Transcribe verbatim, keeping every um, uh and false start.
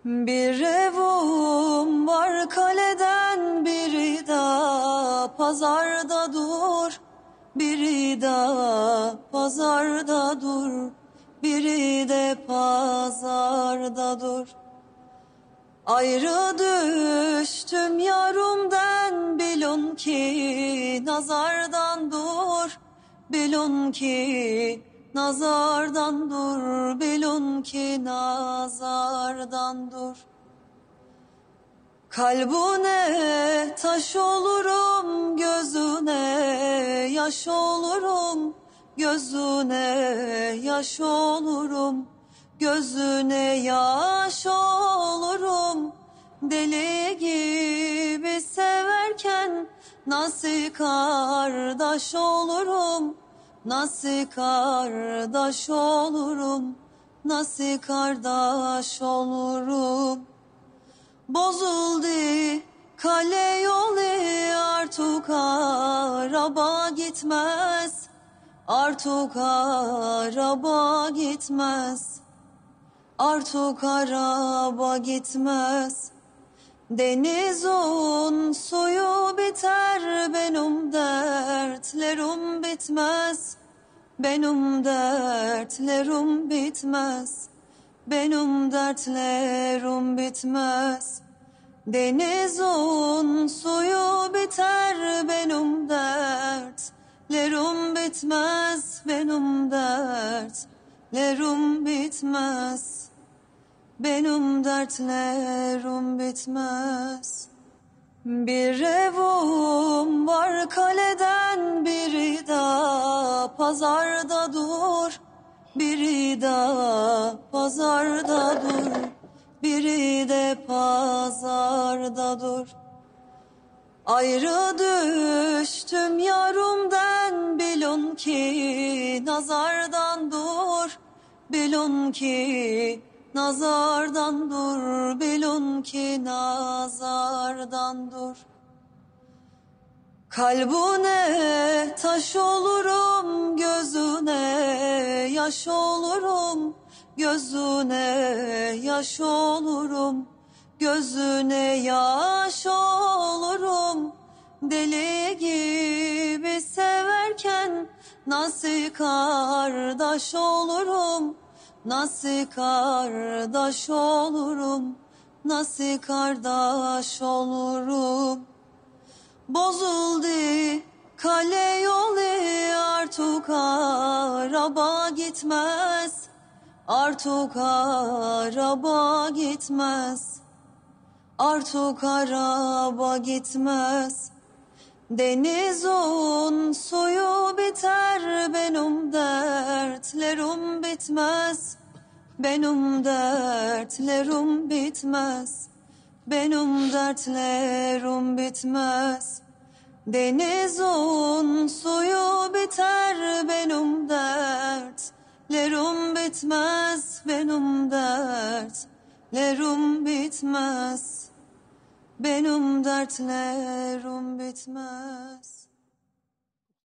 Bir evum var kaleden, biri de pazarda dur. Biri de pazarda dur, biri de pazarda dur. Ayrı düştüm yarımdan, bilun ki nazardan dur. Bilun ki nazardan dur, bilun ki nazardan dur. Kalbine taş olurum, gözüne yaş olurum. Gözüne yaş olurum, gözüne yaş olurum. Deli gibi severken nasıl kardeş olurum? Nasıl kardeş olurum? Nasıl kardeş olurum? Bozuldu kale yolu, artık araba gitmez. Artık araba gitmez. Artık araba gitmez. Denizin suyu biter, benim dertlerim bitmez. Benim dertlerim bitmez. Benim dertlerim bitmez. Denizin suyu biter, benim dertlerim bitmez. Benim dertlerim bitmez. Benim dertlerim bitmez. Bir evum var kaleden, biri de pazarda dur. Biri de pazarda dur, biri de pazarda dur. Ayrı düştüm yarımdan, bilun ki nazardan dur. Bilun ki nazardan dur, bilun ki nazardan dur. Kalbine taş olurum, gözüne yaş olurum. Gözüne yaş olurum, gözüne yaş olurum. Deli gibi severken nasıl kardeş olurum? Nasıl kardeş olurum? Nasıl kardeş olurum? Bozuldu kale yolu, artık araba gitmez. Artık araba gitmez. Artık araba gitmez. Denizin suyu biter, benim dertlerim bitmez. Benim dertlerim bitmez. Benim dertlerim bitmez. Denizin suyu biter, benim dertlerim bitmez. Benim dertlerim bitmez. Benim dertlerim bitmez.